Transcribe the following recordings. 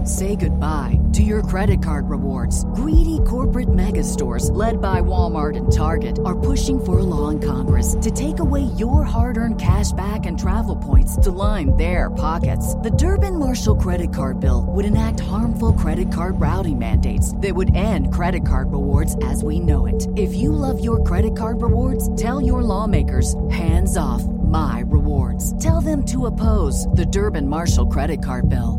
Say goodbye to your credit card rewards. Greedy corporate mega stores, led by Walmart and Target, are pushing for a law in Congress to take away your hard-earned cash back and travel points to line their pockets. The Durbin-Marshall credit card bill would enact harmful credit card routing mandates that would end credit card rewards as we know it. If you love your credit card rewards, tell your lawmakers, hands off my rewards. Tell them to oppose the Durbin-Marshall credit card bill.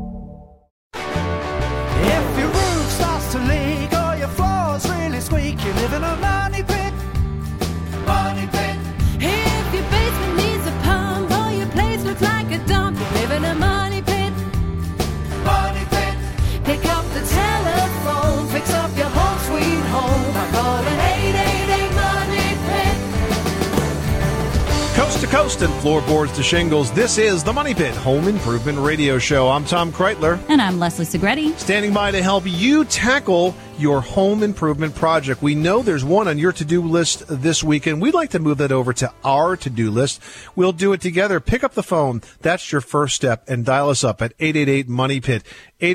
If your roof starts to leak or your floor's really squeak, you live in a money pit. Money pit. If your basement needs a pump or your place looks like a dump, you live in a money pit. Money pit. Pick up the telephone, fix up your home sweet home by calling 888 Money Pit. Coast to coast and floorboards to shingles, this is the Money Pit Home Improvement Radio Show. I'm Tom Kreitler. And I'm Leslie Segretti. Standing by to help you tackle your home improvement project. We know there's one on your to-do list this week, and we'd like to move that over to our to-do list. We'll do it together. Pick up the phone. That's your first step, and dial us up at 888-MONEY-PIT,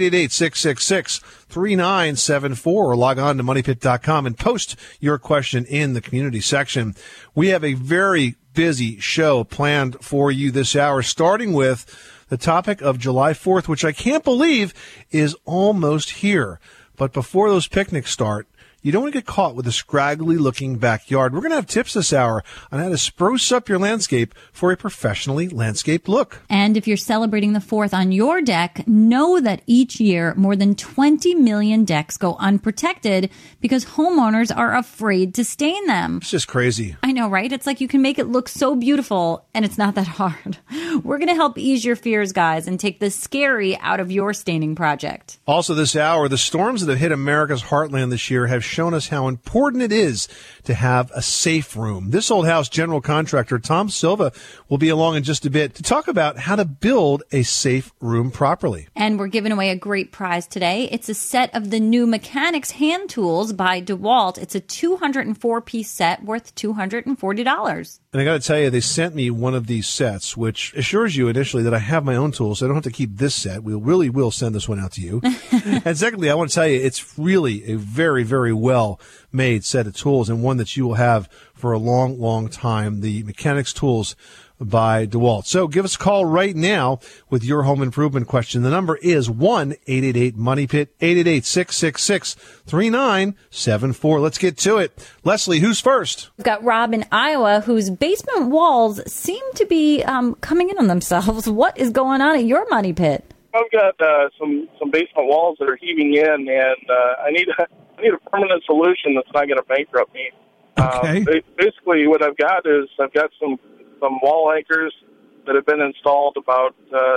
888-666-3974, or log on to moneypit.com and post your question in the community section. We have a very busy show planned for you this hour, starting with the topic of July 4th, which I can't believe is almost here. But before those picnics start, you don't want to get caught with a scraggly-looking backyard. We're going to have tips this hour on how to spruce up your landscape for a professionally landscaped look. And if you're celebrating the 4th on your deck, know that each year more than 20 million decks go unprotected because homeowners are afraid to stain them. It's just crazy. I know, right? It's like you can make it look so beautiful, and it's not that hard. We're going to help ease your fears, guys, and take the scary out of your staining project. Also this hour, the storms that have hit America's heartland this year have shown us how important it is to have a safe room. This Old House general contractor, Tom Silva, will be along in just a bit to talk about how to build a safe room properly. And we're giving away a great prize today. It's a set of the new Mechanics hand tools by DeWalt. It's a 204-piece set worth $240. And I got to tell you, they sent me one of these sets, which assures you initially that I have my own tools, so I don't have to keep this set. We really will send this one out to you. And secondly, I want to tell you, it's really a very, very well-made set of tools and one that you will have for a long, long time. The Mechanics tools by DeWalt. So give us a call right now with your home improvement question. The number is 1-888-MONEY-PIT, 888-666-3974. Let's get to it. Leslie, who's first? We've got Rob in Iowa, whose basement walls seem to be coming in on themselves. What is going on at your money pit? I've got some basement walls that are heaving in, and I need a permanent solution that's not going to bankrupt me. Okay. Basically, what I've got is I've got some wall anchors that have been installed about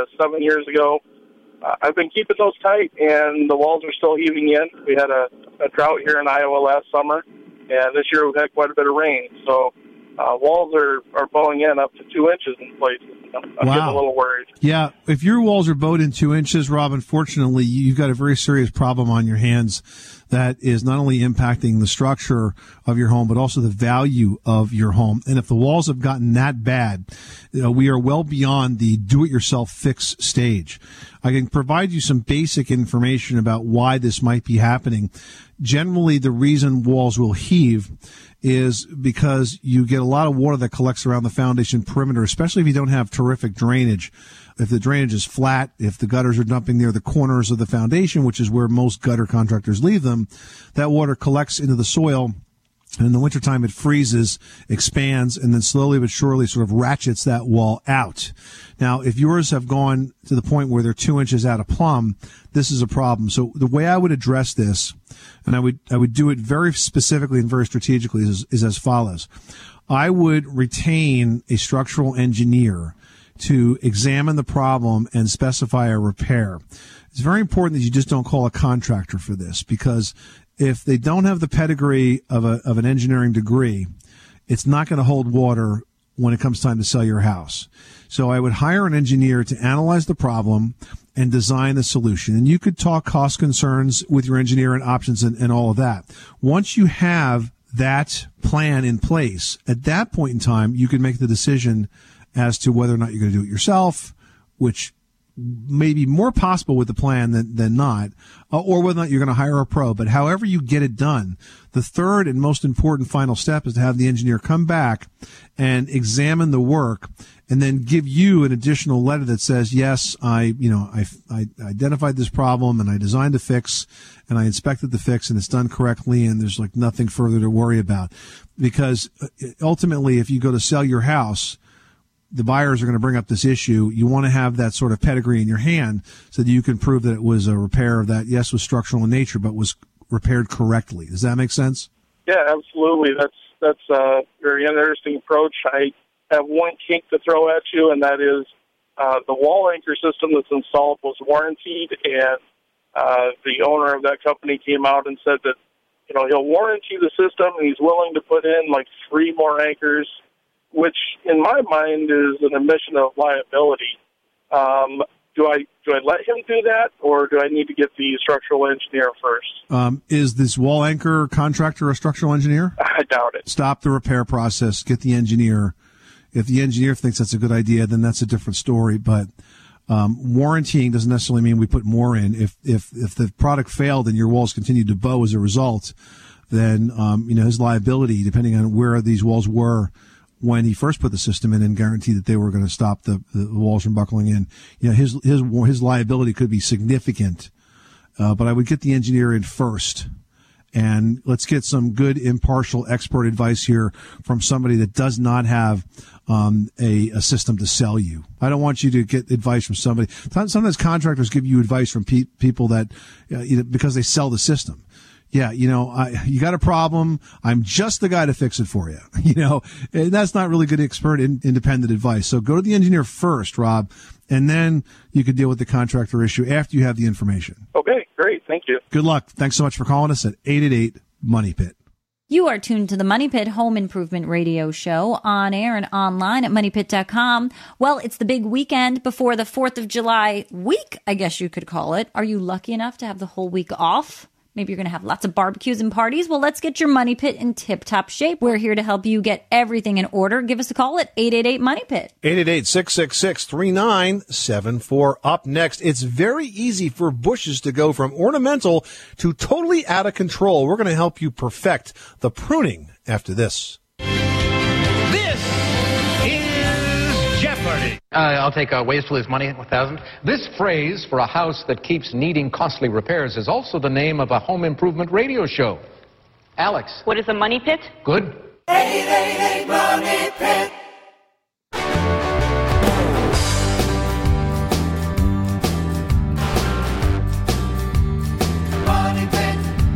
7 years ago. I've been keeping those tight, and the walls are still heaving in. We had a drought here in Iowa last summer, and this year we've had quite a bit of rain. So walls are bowing in up to 2 inches in places. I'm getting a little worried. Yeah, if your walls are bowed in 2 inches, Rob, unfortunately, you've got a very serious problem on your hands that is not only impacting the structure of your home, but also the value of your home. And if the walls have gotten that bad, we are well beyond the do-it-yourself fix stage. I can provide you some basic information about why this might be happening. Generally, the reason walls will heave is because you get a lot of water that collects around the foundation perimeter, especially if you don't have terrific drainage. If the drainage is flat, if the gutters are dumping near the corners of the foundation, which is where most gutter contractors leave them, that water collects into the soil. And in the wintertime, it freezes, expands, and then slowly but surely sort of ratchets that wall out. Now, if yours have gone to the point where they're 2 inches out of plumb, this is a problem. So the way I would address this, and I would do it very specifically and very strategically, is as follows. I would retain a structural engineer to examine the problem and specify a repair. It's very important that you just don't call a contractor for this, because if they don't have the pedigree of an engineering degree, it's not going to hold water when it comes time to sell your house. So I would hire an engineer to analyze the problem and design the solution. And you could talk cost concerns with your engineer and options and all of that. Once you have that plan in place, at that point in time, you can make the decision as to whether or not you're going to do it yourself, which maybe more possible with the plan than not, or whether or not you're going to hire a pro. But however you get it done, the third and most important final step is to have the engineer come back and examine the work and then give you an additional letter that says, yes, I identified this problem and I designed a fix and I inspected the fix and it's done correctly and there's like nothing further to worry about. Because ultimately, if you go to sell your house, the buyers are going to bring up this issue. You want to have that sort of pedigree in your hand so that you can prove that it was a repair that, yes, was structural in nature, but was repaired correctly. Does that make sense? Yeah, absolutely. That's a very interesting approach. I have one kink to throw at you, and that is the wall anchor system that's installed was warrantied, and the owner of that company came out and said that, he'll warranty the system, and he's willing to put in like 3 more anchors, which in my mind is an admission of liability. Do I let him do that, or do I need to get the structural engineer first? Is this wall anchor contractor a structural engineer? I doubt it. Stop the repair process. Get the engineer. If the engineer thinks that's a good idea, then that's a different story. But warrantying doesn't necessarily mean we put more in. If the product failed and your walls continued to bow as a result, then his liability, depending on where these walls were when he first put the system in and guaranteed that they were going to stop the walls from buckling in, his liability could be significant. But I would get the engineer in first. And let's get some good impartial expert advice here from somebody that does not have a system to sell you. I don't want you to get advice from somebody. Sometimes contractors give you advice from people that because they sell the system. Yeah, you got a problem. I'm just the guy to fix it for you. And that's not really good expert independent advice. So go to the engineer first, Rob, and then you can deal with the contractor issue after you have the information. Okay, great. Thank you. Good luck. Thanks so much for calling us at 888-MONEY-PIT. You are tuned to the Money Pit Home Improvement Radio Show on air and online at MoneyPit.com. Well, it's the big weekend before the 4th of July week, I guess you could call it. Are you lucky enough to have the whole week off? Maybe you're going to have lots of barbecues and parties. Well, let's get your money pit in tip-top shape. We're here to help you get everything in order. Give us a call at 888-MONEY-PIT. 888-666-3974. Up next, it's very easy for bushes to go from ornamental to totally out of control. We're going to help you perfect the pruning after this. This is Jeopardy! I'll take ways to lose money, 1,000. This phrase for a house that keeps needing costly repairs is also the name of a home improvement radio show. Alex. What is a money pit? Good. 888 Money Pit. Money Pit.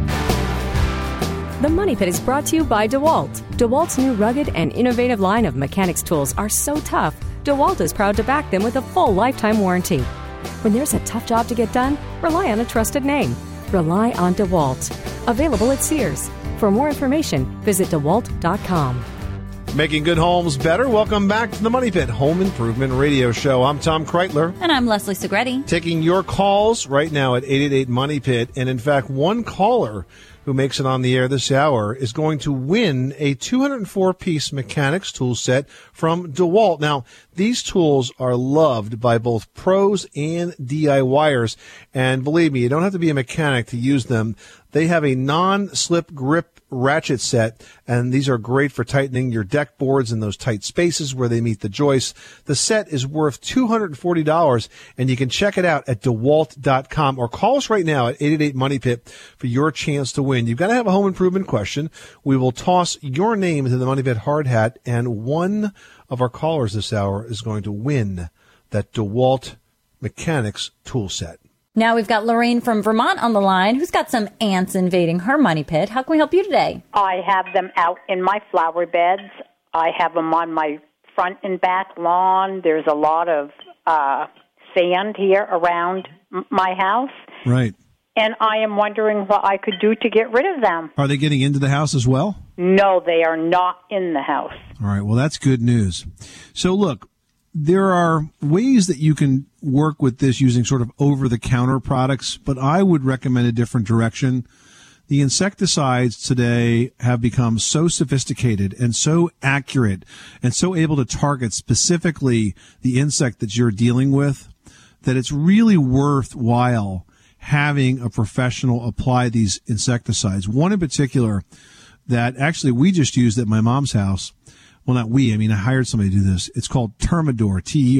The Money Pit is brought to you by DeWalt. DeWalt's new rugged and innovative line of mechanics tools are so tough, DeWalt is proud to back them with a full lifetime warranty. When there's a tough job to get done, rely on a trusted name. Rely on DeWalt. Available at Sears. For more information, visit DeWalt.com. Making good homes better. Welcome back to the Money Pit Home Improvement Radio Show. I'm Tom Kreitler. And I'm Leslie Segretti. Taking your calls right now at 888-MONEY-PIT. And in fact, one caller who makes it on the air this hour is going to win a 204-piece mechanics tool set from DeWalt. Now, these tools are loved by both pros and DIYers. And believe me, you don't have to be a mechanic to use them. They have a non-slip grip ratchet set, and these are great for tightening your deck boards in those tight spaces where they meet the joists. The set is worth $240, and you can check it out at DeWalt.com or call us right now at 888-MONEY-PIT for your chance to win. You've got to have a home improvement question. We will toss your name into the Money Pit hard hat, and one of our callers this hour is going to win that DeWalt mechanics tool set. Now we've got Lorraine from Vermont on the line who's got some ants invading her money pit. How can we help you today? I have them out in my flower beds. I have them on my front and back lawn. There's a lot of sand here around my house. Right. And I am wondering what I could do to get rid of them. Are they getting into the house as well? No, they are not in the house. All right. Well, that's good news. So look, there are ways that you can work with this using sort of over-the-counter products, but I would recommend a different direction. The insecticides today have become so sophisticated and so accurate and so able to target specifically the insect that you're dealing with that it's really worthwhile having a professional apply these insecticides. One in particular that actually we just used at my mom's house. Well, not we. I mean, I hired somebody to do this. It's called Termidor,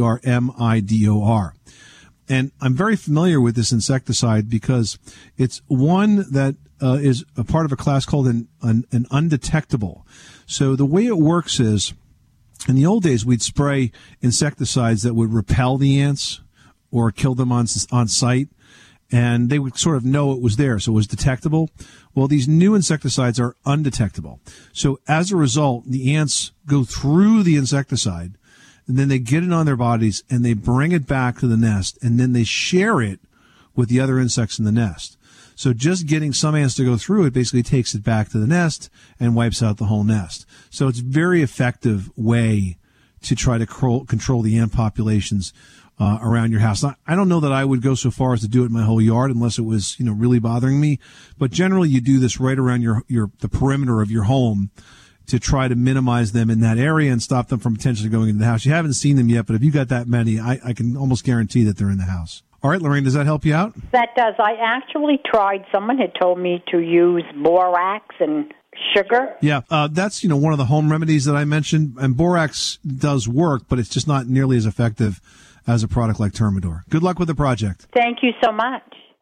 Termidor. And I'm very familiar with this insecticide because it's one that is a part of a class called an undetectable. So the way it works is, in the old days, we'd spray insecticides that would repel the ants or kill them on site, and they would sort of know it was there, so it was detectable. Well, these new insecticides are undetectable. So as a result, the ants go through the insecticide, and then they get it on their bodies, and they bring it back to the nest, and then they share it with the other insects in the nest. So just getting some ants to go through it basically takes it back to the nest and wipes out the whole nest. So it's a very effective way to try to control the ant populations around your house. Now, I don't know that I would go so far as to do it in my whole yard unless it was, really bothering me. But generally, you do this right around the perimeter of your home to try to minimize them in that area and stop them from potentially going into the house. You haven't seen them yet, but if you got that many, I can almost guarantee that they're in the house. All right, Lorraine, does that help you out? That does. I actually tried. Someone had told me to use borax and sugar. Yeah, that's one of the home remedies that I mentioned, and borax does work, but it's just not nearly as effective as a product like Termidor. Good luck with the project. Thank you so much.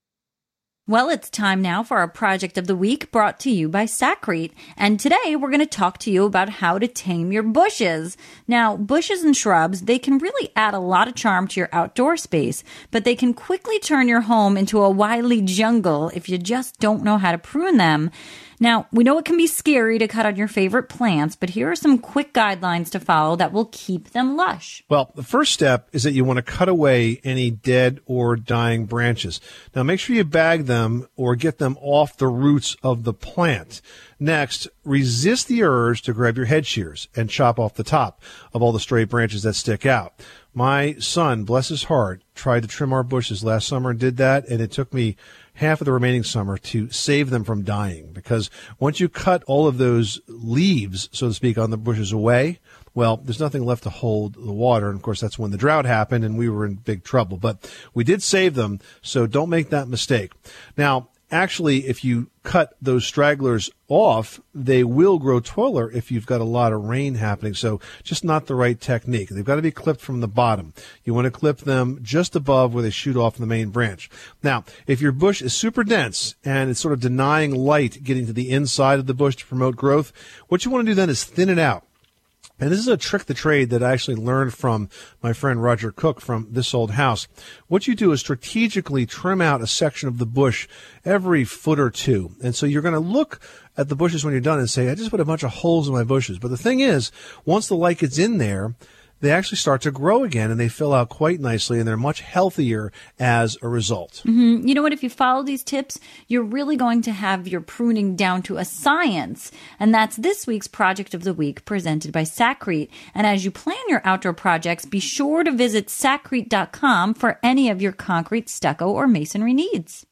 Well, it's time now for our Project of the Week, brought to you by Sakrete. And today we're going to talk to you about how to tame your bushes. Now, bushes and shrubs, they can really add a lot of charm to your outdoor space, but they can quickly turn your home into a wily jungle if you just don't know how to prune them. Now, we know it can be scary to cut on your favorite plants, but here are some quick guidelines to follow that will keep them lush. Well, the first step is that you want to cut away any dead or dying branches. Now, make sure you bag them or get them off the roots of the plant. Next, resist the urge to grab your head shears and chop off the top of all the stray branches that stick out. My son, bless his heart, tried to trim our bushes last summer and did that, and it took me half of the remaining summer to save them from dying, because once you cut all of those leaves, so to speak, on the bushes away, well, there's nothing left to hold the water. And of course, that's when the drought happened and we were in big trouble. But we did save them, so don't make that mistake. Now, actually, if you cut those stragglers off, they will grow taller if you've got a lot of rain happening. So just not the right technique. They've got to be clipped from the bottom. You want to clip them just above where they shoot off the main branch. Now, if your bush is super dense and it's sort of denying light getting to the inside of the bush to promote growth, what you want to do then is thin it out. And this is a trick of the trade that I actually learned from my friend Roger Cook from This Old House. What you do is strategically trim out a section of the bush every foot or two. And so you're going to look at the bushes when you're done and say, I just put a bunch of holes in my bushes. But the thing is, once the light gets in there, they actually start to grow again, and they fill out quite nicely, and they're much healthier as a result. Mm-hmm. You know what? If you follow these tips, you're really going to have your pruning down to a science. And that's this week's Project of the Week, presented by Sakrete. And as you plan your outdoor projects, be sure to visit sakrete.com for any of your concrete, stucco, or masonry needs.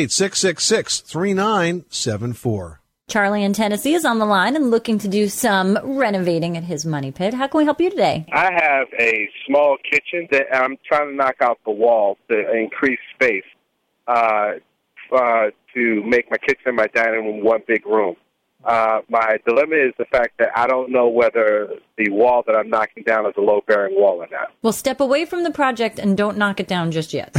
888-666-3974. Charlie in Tennessee is on the line and looking to do some renovating at his money pit. How can we help you today? I have a small kitchen that I'm trying to knock out the wall to increase space to make my kitchen and my dining room one big room. My dilemma is the fact that I don't know whether the wall that I'm knocking down is a load-bearing wall or not. Well, step away from the project and don't knock it down just yet.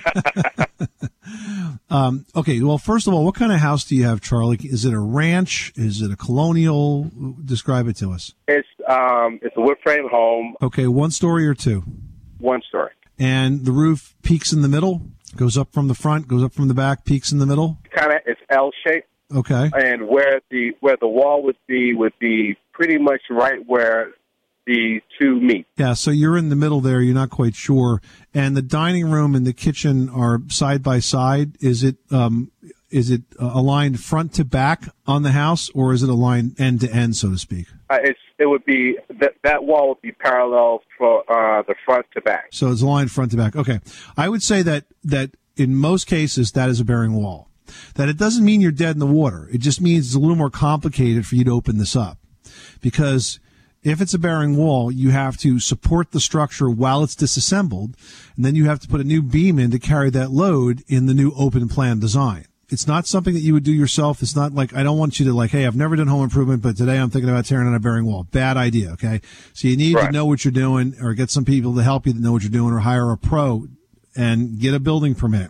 Okay, well, first of all, what kind of house do you have, Charlie? Is it a ranch? Is it a colonial? Describe it to us. It's a wood frame home. Okay, one story or two? One story. And the roof peaks in the middle? Goes up from the front, goes up from the back, peaks in the middle? It's L-shaped. Okay. And where the wall would be pretty much right where the two meet. Yeah, so you're in the middle there. You're not quite sure. And the dining room and the kitchen are side by side. Is it aligned front to back on the house, or is it aligned end to end, so to speak? It would be that wall would be parallel for the front to back. So it's aligned front to back. Okay, I would say that in most cases that is a bearing wall. That it doesn't mean you're dead in the water. It just means it's a little more complicated for you to open this up, because If it's a bearing wall, you have to support the structure while it's disassembled, and then you have to put a new beam in to carry that load in the new open plan design. It's not something that you would do yourself. It's not like, I don't want you to hey, I've never done home improvement, but today I'm thinking about tearing down a bearing wall. Bad idea, okay? So you need to know what you're doing, or get some people to help you that know what you're doing, or hire a pro and get a building permit.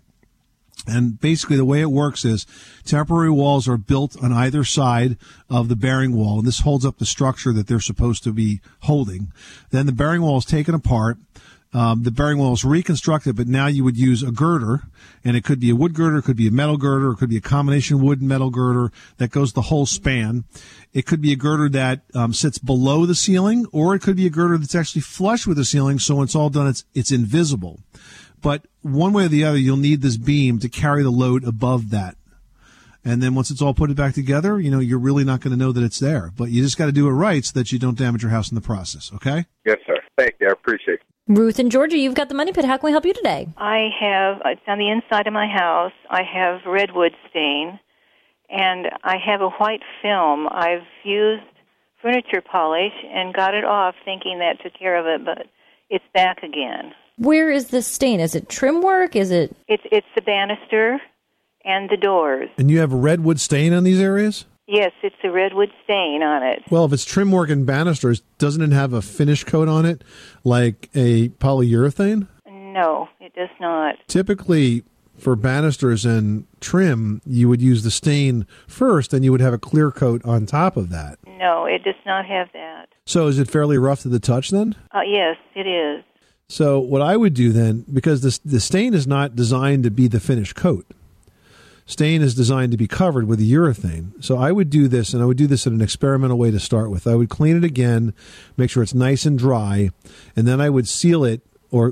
And basically the way it works is temporary walls are built on either side of the bearing wall, and this holds up the structure that they're supposed to be holding. Then the bearing wall is taken apart. The bearing wall is reconstructed, but now you would use a girder, and it could be a wood girder, it could be a metal girder, it could be a combination wood and metal girder that goes the whole span. It could be a girder that sits below the ceiling, or it could be a girder that's actually flush with the ceiling, so when it's all done, it's invisible. But one way or the other, you'll need this beam to carry the load above that. And then once it's all put back together, you're really not going to know that it's there. But you just got to do it right so that you don't damage your house in the process, okay? Yes, sir. Thank you. I appreciate it. Ruth in Georgia, you've got the Money Pit. How can we help you today? It's on the inside of my house. I have redwood stain, and I have a white film. I've used furniture polish and got it off thinking that took care of it, but it's back again. Where is this stain? Is it trim work? Is it? It's the banister and the doors. And you have a redwood stain on these areas? Yes, it's a redwood stain on it. Well, if it's trim work and banisters, doesn't it have a finish coat on it, like a polyurethane? No, it does not. Typically, for banisters and trim, you would use the stain first, and you would have a clear coat on top of that. No, it does not have that. So is it fairly rough to the touch then? Yes, it is. So what I would do then, because the stain is not designed to be the finished coat. Stain is designed to be covered with urethane. So I would do this, and I would do this in an experimental way to start with. I would clean it again, make sure it's nice and dry, and then I would seal it or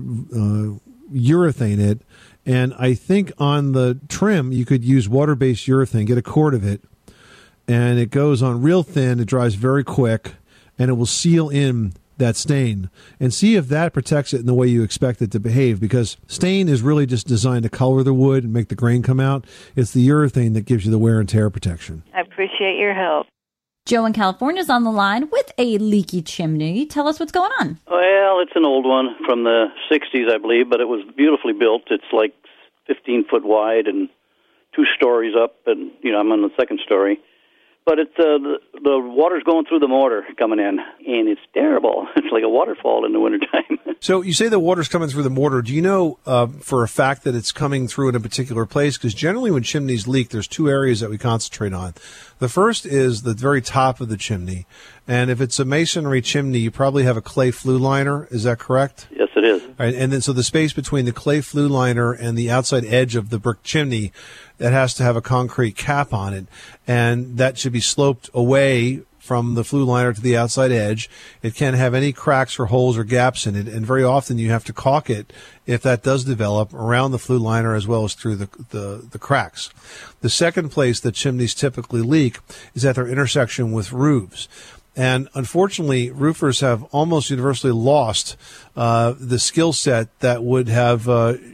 urethane it. And I think on the trim, you could use water-based urethane, get a quart of it, and it goes on real thin, it dries very quick, and it will seal in that stain, and see if that protects it in the way you expect it to behave, because stain is really just designed to color the wood and make the grain come out. It's the urethane that gives you the wear and tear protection. I appreciate your help. Joe in California is on the line with a leaky chimney. Tell us what's going on. Well, it's an old one from the 60s, I believe, but it was beautifully built. It's like 15 foot wide and 2 stories up, and I'm on the second story. But it's the water's going through the mortar coming in, and it's terrible. It's like a waterfall in the wintertime. So you say the water's coming through the mortar. Do you know for a fact that it's coming through in a particular place? Because generally when chimneys leak, there's 2 areas that we concentrate on. The first is the very top of the chimney. And if it's a masonry chimney, you probably have a clay flue liner. Is that correct? Yes, it is. All right, and then so the space between the clay flue liner and the outside edge of the brick chimney, that has to have a concrete cap on it, and that should be sloped away from the flue liner to the outside edge. It can't have any cracks or holes or gaps in it, and very often you have to caulk it if that does develop around the flue liner as well as through the cracks. The second place that chimneys typically leak is at their intersection with roofs. And unfortunately, roofers have almost universally lost the skill set that would have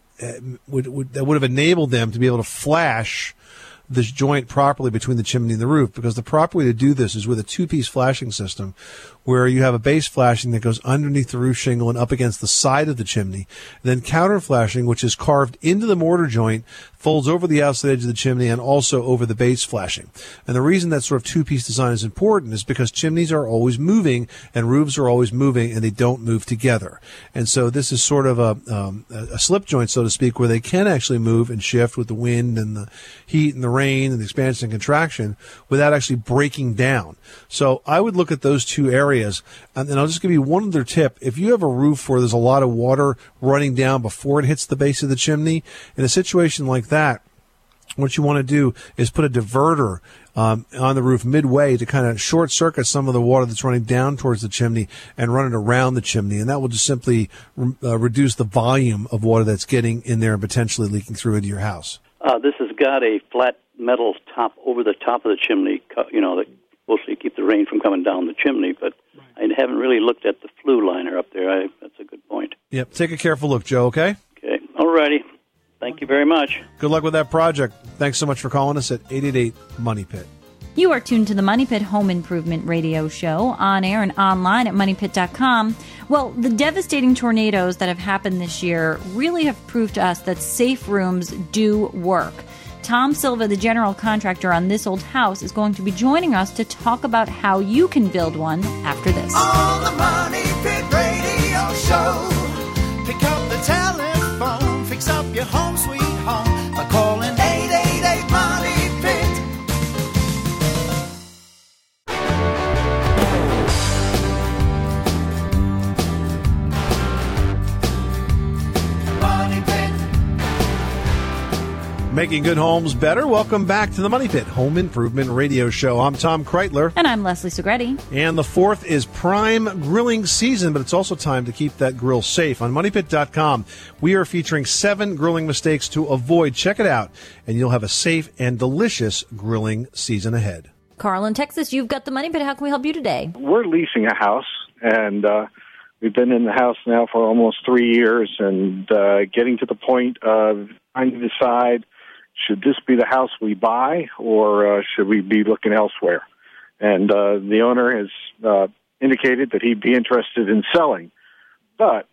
enabled them to be able to flash this joint properly between the chimney and the roof, because the proper way to do this is with a 2-piece flashing system where you have a base flashing that goes underneath the roof shingle and up against the side of the chimney, and then counter flashing, which is carved into the mortar joint, folds over the outside edge of the chimney and also over the base flashing. And the reason that sort of 2-piece design is important is because chimneys are always moving and roofs are always moving, and they don't move together. And so this is sort of a slip joint, so to speak, where they can actually move and shift with the wind and the heat and the rain and the expansion and contraction without actually breaking down. So I would look at those 2 areas. And I'll just give you one other tip. If you have a roof where there's a lot of water running down before it hits the base of the chimney, in a situation like that, what you want to do is put a diverter on the roof midway to kind of short circuit some of the water that's running down towards the chimney and run it around the chimney. And that will just simply reduce the volume of water that's getting in there and potentially leaking through into your house. This has got a flat metal top over the top of the chimney, that supposed to keep the rain from coming down the chimney, but I haven't really looked at the flue liner up there. That's a good point. Yep. Take a careful look, Joe, okay? Okay. All righty. Thank you very much. Good luck with that project. Thanks so much for calling us at 888-MONEY-PIT. You are tuned to the Money Pit Home Improvement Radio Show, on air and online at MoneyPit.com. Well, the devastating tornadoes that have happened this year really have proved to us that safe rooms do work. Tom Silva, the general contractor on this old house, is going to be joining us to talk about how you can build one after this. On the Money Pit Radio Show, pick up the telephone, fix up your home sweet home by calling 888-MONEY-PIT. Making good homes better. Welcome back to the Money Pit Home Improvement Radio Show. I'm Tom Kreitler. And I'm Leslie Segretti. And the 4th is prime grilling season, but it's also time to keep that grill safe. On MoneyPit.com, we are featuring 7 grilling mistakes to avoid. Check it out, and you'll have a safe and delicious grilling season ahead. Carl in Texas, you've got the Money Pit. How can we help you today? We're leasing a house, and we've been in the house now for almost 3 years, and getting to the point of trying to decide, should this be the house we buy, or should we be looking elsewhere? And the owner has indicated that he'd be interested in selling. But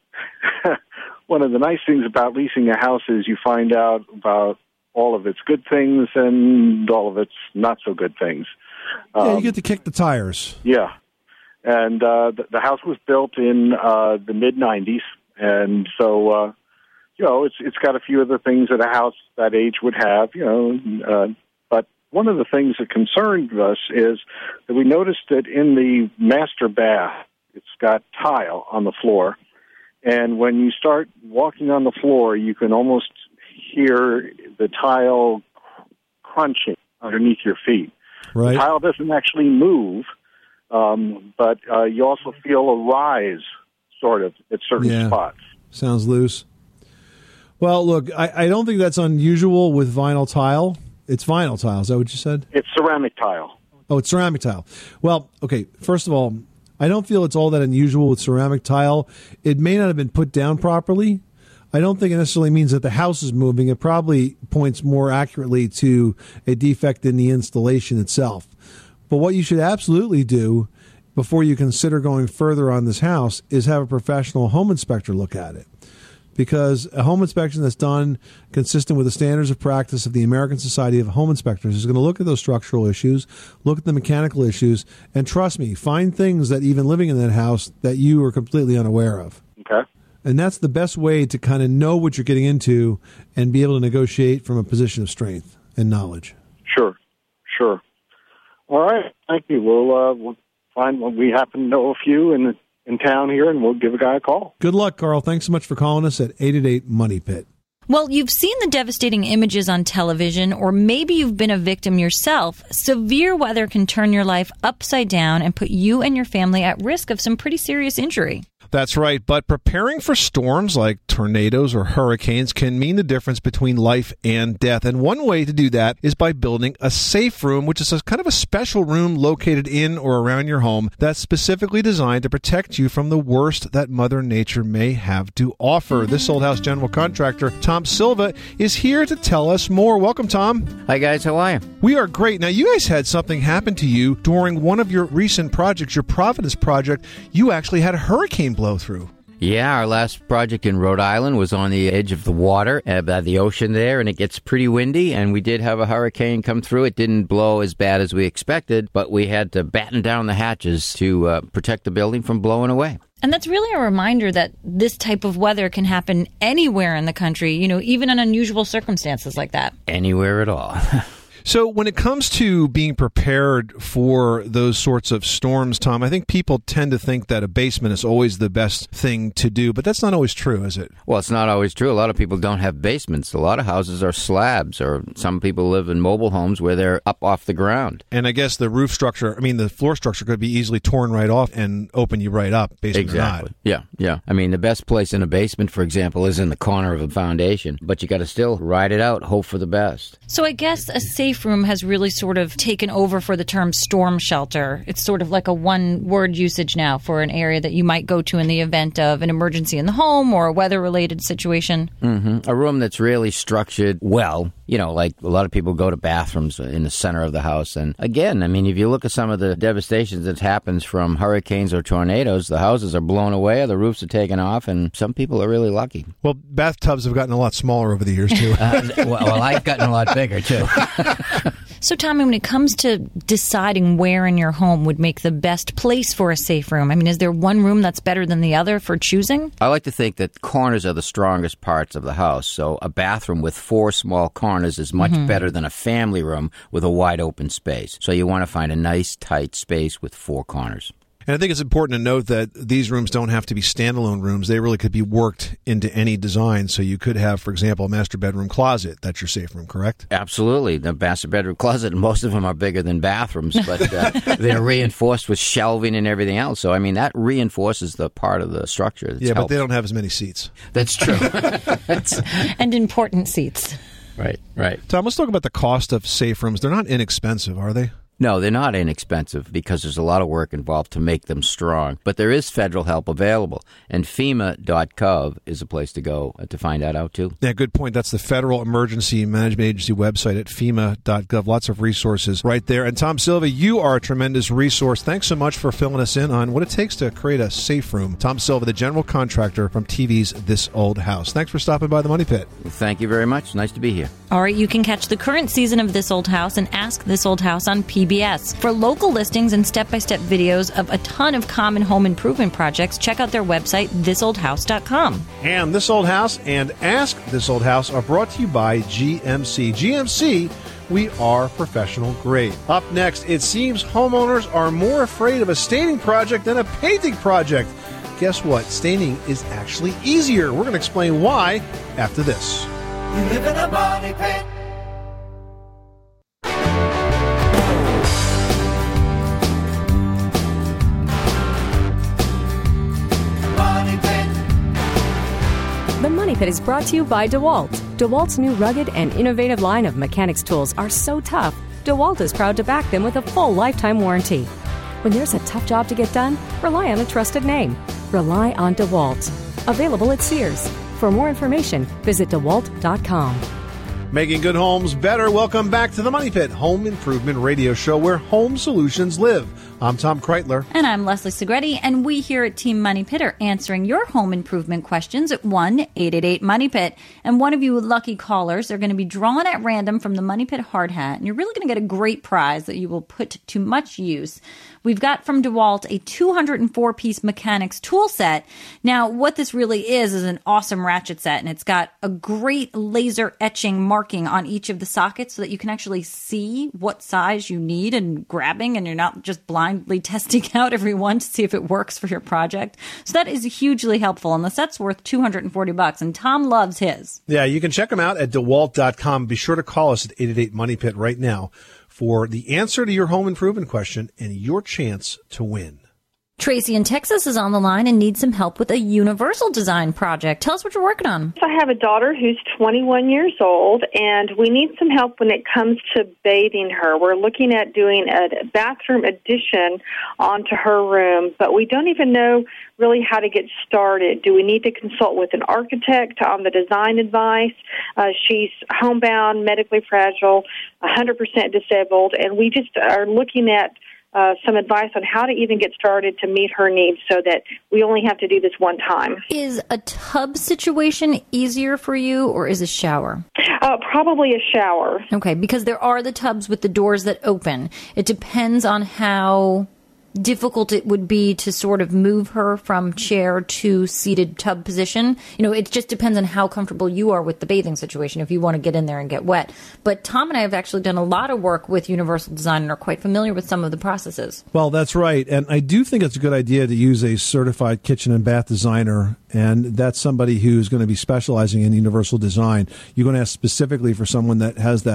one of the nice things about leasing a house is you find out about all of its good things and all of its not-so-good things. Yeah, you get to kick the tires. Yeah. And the house was built in the mid-'90s, and so... it's got a few of the things that a house that age would have, but one of the things that concerned us is that we noticed that in the master bath, it's got tile on the floor, and when you start walking on the floor, you can almost hear the tile crunching underneath your feet. Right. The tile doesn't actually move, but you also feel a rise, sort of, at certain spots. Sounds loose. Well, look, I don't think that's unusual with vinyl tile. It's vinyl tile. Is that what you said? It's ceramic tile. Oh, it's ceramic tile. Well, okay, first of all, I don't feel it's all that unusual with ceramic tile. It may not have been put down properly. I don't think it necessarily means that the house is moving. It probably points more accurately to a defect in the installation itself. But what you should absolutely do before you consider going further on this house is have a professional home inspector look at it. Because a home inspection that's done consistent with the standards of practice of the American Society of Home Inspectors is going to look at those structural issues, look at the mechanical issues, and trust me, find things that even living in that house that you are completely unaware of. Okay. And that's the best way to kind of know what you're getting into and be able to negotiate from a position of strength and knowledge. Sure. All right. Thank you. We'll find what we happen to know a few in town here, and we'll give a guy a call. Good luck, Carl. Thanks so much for calling us at 888-MONEY-PIT. Well, you've seen the devastating images on television, or maybe you've been a victim yourself. Severe weather can turn your life upside down and put you and your family at risk of some pretty serious injury. That's right, but preparing for storms like tornadoes or hurricanes can mean the difference between life and death. And one way to do that is by building a safe room, which is a kind of a special room located in or around your home that's specifically designed to protect you from the worst that Mother Nature may have to offer. This old house general contractor, Tom Silva, is here to tell us more. Welcome, Tom. Hi, guys. How are you? We are great. Now, you guys had something happen to you during one of your recent projects, your Providence project. You actually had a hurricane blow through. Yeah, our last project in Rhode Island was on the edge of the water, by the ocean there, and it gets pretty windy, and we did have a hurricane come through. It didn't blow as bad as we expected, but we had to batten down the hatches to protect the building from blowing away. And that's really a reminder that this type of weather can happen anywhere in the country, even in unusual circumstances like that. Anywhere at all. So when it comes to being prepared for those sorts of storms, Tom, I think people tend to think that a basement is always the best thing to do, but that's not always true, is it? Well, it's not always true. A lot of people don't have basements. A lot of houses are slabs, or some people live in mobile homes where they're up off the ground. And I guess the the floor structure could be easily torn right off and open you right up, basement exactly. or not. Yeah. I mean, the best place in a basement, for example, is in the corner of a foundation, but you got to still ride it out, hope for the best. So I guess a safe safe room has really sort of taken over for the term storm shelter. It's sort of like a one-word usage now for an area that you might go to in the event of an emergency in the home or a weather-related situation. Mm-hmm. A room that's really structured well. You know, like a lot of people go to bathrooms in the center of the house. And again, I mean, if you look at some of the devastations that happens from hurricanes or tornadoes, the houses are blown away, or the roofs are taken off, and some people are really lucky. Well, bathtubs have gotten a lot smaller over the years, too. Well, I've gotten a lot bigger, too. So, Tommy, when it comes to deciding where in your home would make the best place for a safe room, I mean, is there one room that's better than the other for choosing? I like to think that corners are the strongest parts of the house. So a bathroom with 4 small corners is much better than a family room with a wide open space. So you want to find a nice, tight space with 4 corners. And I think it's important to note that these rooms don't have to be standalone rooms. They really could be worked into any design. So you could have, for example, a master bedroom closet. That's your safe room, correct? Absolutely. The master bedroom closet, most of them are bigger than bathrooms, but they're reinforced with shelving and everything else. So, I mean, that reinforces the part of the structure. Yeah, but they don't have as many seats. That's true. And important seats. Right. Tom, let's talk about the cost of safe rooms. They're not inexpensive, are they? No, they're not inexpensive because there's a lot of work involved to make them strong. But there is federal help available, and FEMA.gov is a place to go to find that out, too. Yeah, good point. That's the Federal Emergency Management Agency website at FEMA.gov. Lots of resources right there. And Tom Silva, you are a tremendous resource. Thanks so much for filling us in on what it takes to create a safe room. Tom Silva, the general contractor from TV's This Old House. Thanks for stopping by the Money Pit. Thank you very much. Nice to be here. All right, you can catch the current season of This Old House and Ask This Old House on PBS. For local listings and step-by-step videos of a ton of common home improvement projects, check out their website, thisoldhouse.com. And This Old House and Ask This Old House are brought to you by GMC. GMC, we are professional grade. Up next, it seems homeowners are more afraid of a staining project than a painting project. Guess what? Staining is actually easier. We're going to explain why after this. You live in a money pit. The Money Pit is brought to you by DeWalt. DeWalt's new rugged and innovative line of mechanics tools are so tough, DeWalt is proud to back them with a full lifetime warranty. When there's a tough job to get done, rely on a trusted name. Rely on DeWalt. Available at Sears. For more information, visit DeWalt.com. Making good homes better. Welcome back to the Money Pit Home Improvement Radio Show, where home solutions live. I'm Tom Kreitler. And I'm Leslie Segretti, and we here at Team Money Pit are answering your home improvement questions at 1-888-MONEY-PIT. And one of you lucky callers are going to be drawn at random from the Money Pit hard hat, and you're really going to get a great prize that you will put to much use. We've got from DeWalt a 204-piece mechanics tool set. Now, what this really is an awesome ratchet set, and it's got a great laser etching marking on each of the sockets so that you can actually see what size you need and grabbing, and you're not just blindly testing out every one to see if it works for your project. So that is hugely helpful, and the set's worth $240, and Tom loves his. Yeah, you can check them out at DeWalt.com. Be sure to call us at 888-MONEY-PIT right now for the answer to your home improvement question and your chance to win. Tracy in Texas is on the line and needs some help with a universal design project. Tell us what you're working on. I have a daughter who's 21 years old, and we need some help when it comes to bathing her. We're looking at doing a bathroom addition onto her room, but we don't even know really how to get started. Do we need to consult with an architect on the design advice? She's homebound, medically fragile, 100% disabled, and we just are looking at some advice on how to even get started to meet her needs so that we only have to do this one time. Is a tub situation easier for you, or is a shower? Probably a shower. Okay, because there are the tubs with the doors that open. It depends on how difficult it would be to sort of move her from chair to seated tub position. You know, it just depends on how comfortable you are with the bathing situation if you want to get in there and get wet. But Tom and I have actually done a lot of work with Universal Design and are quite familiar with some of the processes. Well, that's right. And I do think it's a good idea to use a certified kitchen and bath designer, and that's somebody who's going to be specializing in universal design. You're going to ask specifically for someone that has that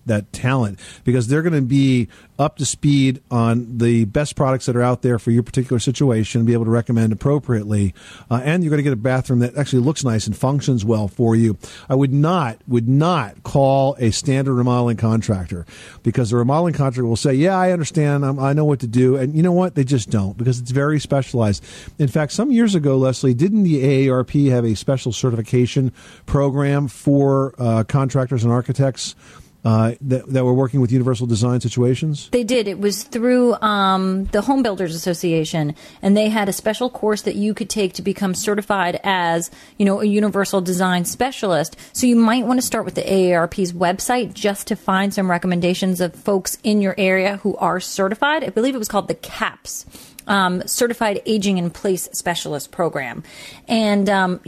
that talent, because they're going to be up to speed on the best products that are out there for your particular situation and be able to recommend appropriately. And you're going to get a bathroom that actually looks nice and functions well for you. I would not call a standard remodeling contractor, because the remodeling contractor will say, yeah, I understand. I know what to do. And you know what? They just don't, because it's very specialized. In fact, some years ago, Leslie, didn't the AARP have a special certification program for contractors and architects that were working with Universal Design situations? They did. It was through the Home Builders Association, and they had a special course that you could take to become certified as, a Universal Design specialist. So you might want to start with the AARP's website just to find some recommendations of folks in your area who are certified. I believe it was called the CAPS. Certified Aging in Place Specialist Program. And,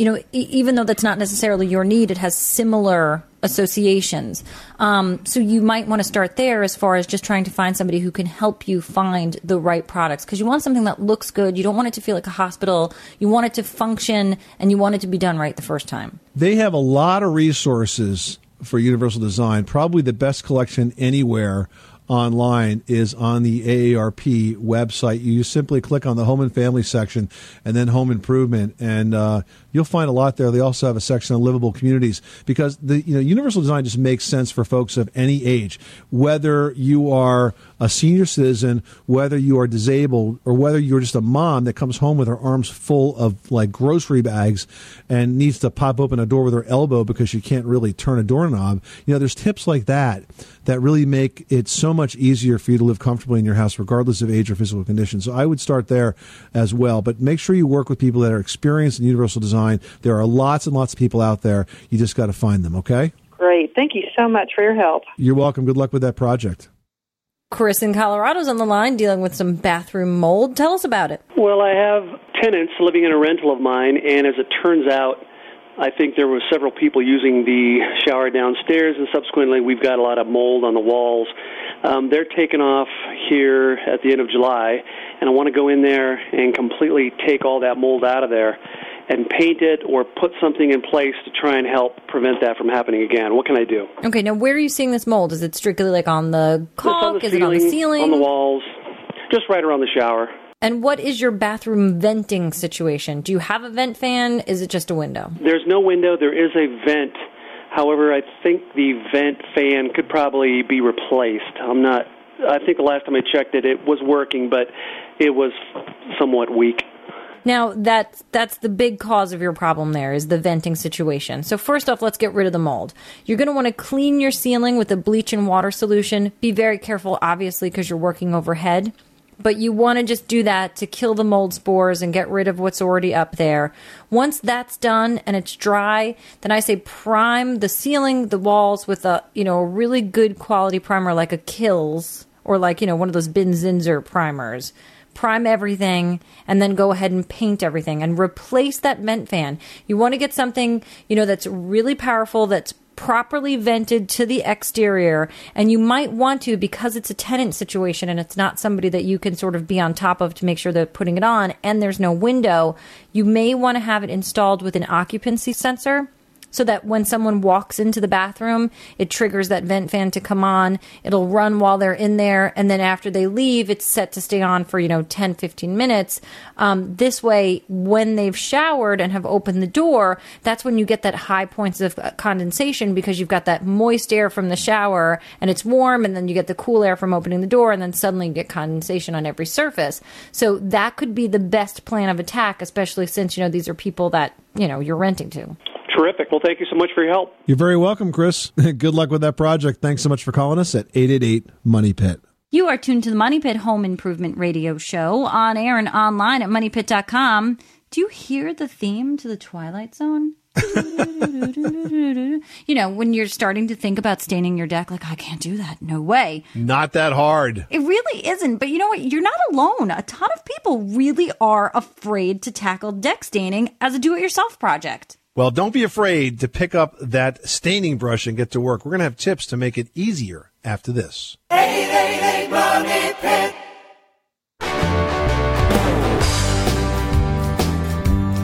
even though that's not necessarily your need, it has similar associations. So you might want to start there as far as just trying to find somebody who can help you find the right products, because you want something that looks good. You don't want it to feel like a hospital. You want it to function, and you want it to be done right the first time. They have a lot of resources for Universal Design. Probably the best collection anywhere online is on the AARP website. You simply click on the Home and Family section and then Home Improvement, and you'll find a lot there. They also have a section on livable communities, because the Universal Design just makes sense for folks of any age, whether you are a senior citizen, whether you are disabled, or whether you're just a mom that comes home with her arms full of like grocery bags and needs to pop open a door with her elbow because she can't really turn a doorknob. There's tips like that really make it so much easier for you to live comfortably in your house, regardless of age or physical condition. So I would start there as well. But make sure you work with people that are experienced in Universal Design. There are lots and lots of people out there. You just got to find them, okay? Great. Thank you so much for your help. You're welcome. Good luck with that project. Chris in Colorado's on the line dealing with some bathroom mold. Tell us about it. Well, I have tenants living in a rental of mine, and as it turns out, I think there were several people using the shower downstairs, and subsequently we've got a lot of mold on the walls. They're taken off here at the end of July, and I want to go in there and completely take all that mold out of there and paint it or put something in place to try and help prevent that from happening again. What can I do? Okay, now where are you seeing this mold? Is it strictly like on the caulk? Is it on the ceiling? On the walls, just right around the shower. And what is your bathroom venting situation? Do you have a vent fan? Is it just a window? There's no window. There is a vent. However, I think the vent fan could probably be replaced. I think the last time I checked it, it was working, but it was somewhat weak. Now, that's the big cause of your problem there, is the venting situation. So first off, let's get rid of the mold. You're going to want to clean your ceiling with a bleach and water solution. Be very careful, obviously, because you're working overhead. But you want to just do that to kill the mold spores and get rid of what's already up there. Once that's done and it's dry, then I say prime the ceiling, the walls with a really good quality primer like a Kills or like, one of those Bin Zinzer primers. Prime everything and then go ahead and paint everything and replace that vent fan. You want to get something, that's really powerful, that's properly vented to the exterior, and you might want to, because it's a tenant situation and it's not somebody that you can sort of be on top of to make sure they're putting it on, and there's no window, you may want to have it installed with an occupancy sensor, so that when someone walks into the bathroom, it triggers that vent fan to come on. It'll run while they're in there, and then after they leave, it's set to stay on for 10, 15 minutes. This way, when they've showered and have opened the door, that's when you get that high points of condensation, because you've got that moist air from the shower, and it's warm, and then you get the cool air from opening the door, and then suddenly you get condensation on every surface. So that could be the best plan of attack, especially since these are people that you're renting to. Terrific. Well, thank you so much for your help. You're very welcome, Chris. Good luck with that project. Thanks so much for calling us at 888-MONEY-PIT. You are tuned to the Money Pit Home Improvement Radio Show, on air and online at MoneyPit.com. Do you hear the theme to the Twilight Zone? When you're starting to think about staining your deck, like, I can't do that. No way. Not that hard. It really isn't. But you know what? You're not alone. A ton of people really are afraid to tackle deck staining as a do-it-yourself project. Well, don't be afraid to pick up that staining brush and get to work. We're going to have tips to make it easier after this. 888 Money Pit.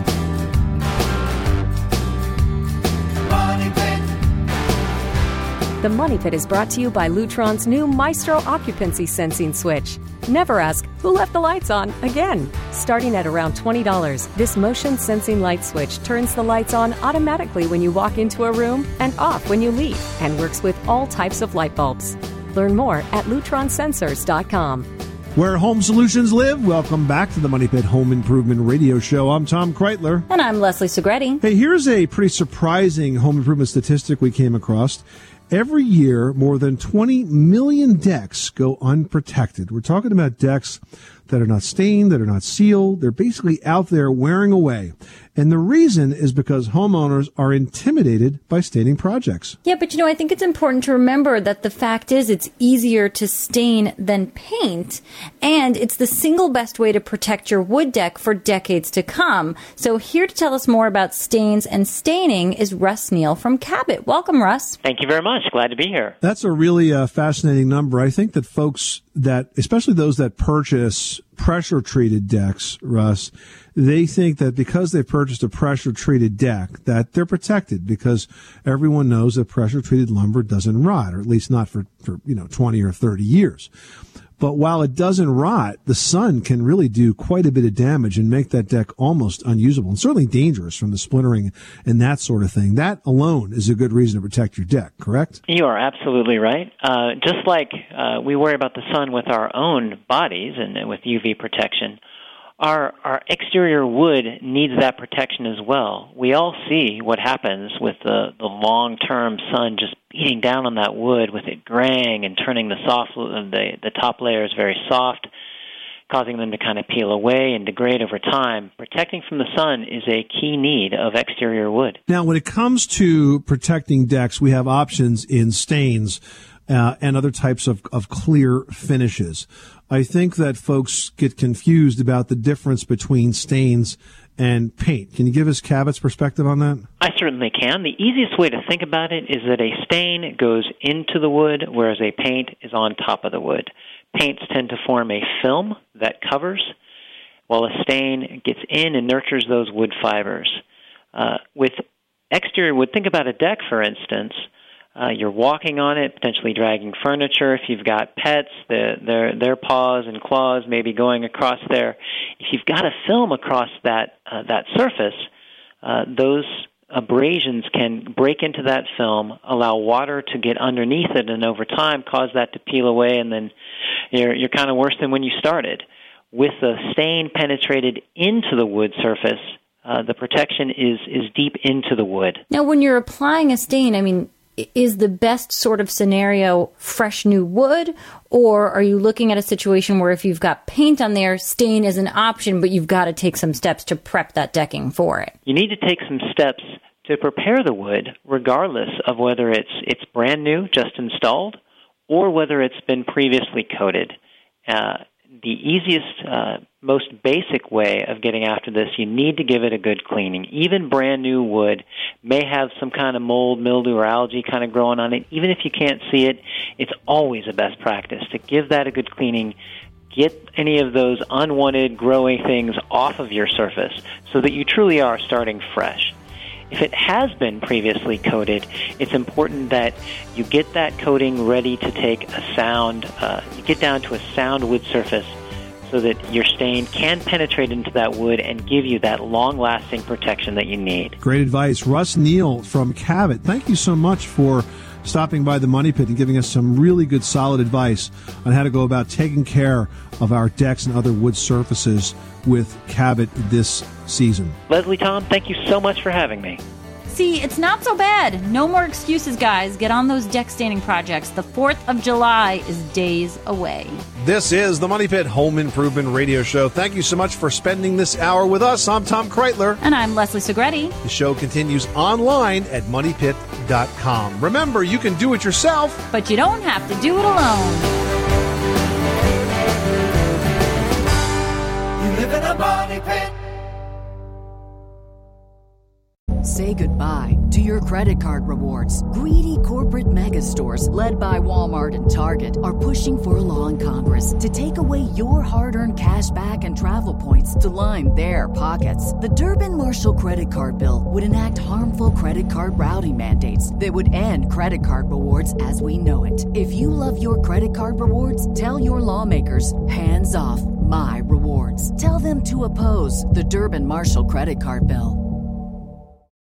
Money Pit. The Money Pit is brought to you by Lutron's new Maestro occupancy sensing switch. Never ask, who left the lights on again? Starting at around $20, this motion sensing light switch turns the lights on automatically when you walk into a room and off when you leave, and works with all types of light bulbs. Learn more at lutronsensors.com. Where home solutions live. Welcome back to the Money Pit Home Improvement Radio Show. I'm Tom Kreitler. And I'm Leslie Segretti. Hey, here's a pretty surprising home improvement statistic we came across. Every year, more than 20 million decks go unprotected. We're talking about decks that are not stained, that are not sealed. They're basically out there wearing away. And the reason is because homeowners are intimidated by staining projects. Yeah, but I think it's important to remember that the fact is it's easier to stain than paint, and it's the single best way to protect your wood deck for decades to come. So here to tell us more about stains and staining is Russ Neal from Cabot. Welcome, Russ. Thank you very much. Glad to be here. That's a really fascinating number. I think that folks that, especially those that purchase pressure-treated decks, Russ, they think that because they purchased a pressure-treated deck, that they're protected because everyone knows that pressure-treated lumber doesn't rot, or at least not for 20 or 30 years. But while it doesn't rot, the sun can really do quite a bit of damage and make that deck almost unusable and certainly dangerous from the splintering and that sort of thing. That alone is a good reason to protect your deck, correct? You are absolutely right. Just like we worry about the sun with our own bodies and with UV protection, our exterior wood needs that protection as well. We all see what happens with the long-term sun just beating down on that wood, with it graying and turning the top layers very soft, causing them to kind of peel away and degrade over time. Protecting from the sun is a key need of exterior wood. Now, when it comes to protecting decks, we have options in stains and other types of clear finishes. I think that folks get confused about the difference between stains and paint. Can you give us Cabot's perspective on that? I certainly can. The easiest way to think about it is that a stain goes into the wood, whereas a paint is on top of the wood. Paints tend to form a film that covers, while a stain gets in and nurtures those wood fibers. With exterior wood, think about a deck, for instance. You're walking on it, potentially dragging furniture. If you've got pets, their paws and claws may be going across there. If you've got a film across that surface, those abrasions can break into that film, allow water to get underneath it, and over time cause that to peel away, and then you're kind of worse than when you started. With the stain penetrated into the wood surface, the protection is deep into the wood. Now, when you're applying a stain, is the best sort of scenario fresh new wood, or are you looking at a situation where if you've got paint on there, stain is an option, but you've got to take some steps to prep that decking for it? You need to take some steps to prepare the wood, regardless of whether it's brand new, just installed, or whether it's been previously coated. The easiest, most basic way of getting after this, you need to give it a good cleaning. Even brand new wood may have some kind of mold, mildew, or algae kind of growing on it. Even if you can't see it, it's always a best practice to give that a good cleaning. Get any of those unwanted growing things off of your surface so that you truly are starting fresh. If it has been previously coated, it's important that you get that coating ready to take a sound, you get down to a sound wood surface so that your stain can penetrate into that wood and give you that long-lasting protection that you need. Great advice. Russ Neal from Cabot, thank you so much for stopping by the Money Pit and giving us some really good, solid advice on how to go about taking care of our decks and other wood surfaces with Cabot this season. Leslie, Tom, thank you so much for having me. See, it's not so bad. No more excuses, guys. Get on those deck staining projects. The 4th of July is days away. This is the Money Pit Home Improvement Radio Show. Thank you so much for spending this hour with us. I'm Tom Kreitler. And I'm Leslie Segretti. The show continues online at moneypit.com. Remember, you can do it yourself, but you don't have to do it alone. You live in a money pit. Say goodbye to your credit card rewards. Greedy corporate mega stores, led by Walmart and Target, are pushing for a law in Congress to take away your hard-earned cash back and travel points to line their pockets. The Durbin-Marshall credit card bill would enact harmful credit card routing mandates that would end credit card rewards as we know it. If you love your credit card rewards, tell your lawmakers, hands off my rewards. Tell them to oppose the Durbin-Marshall credit card bill.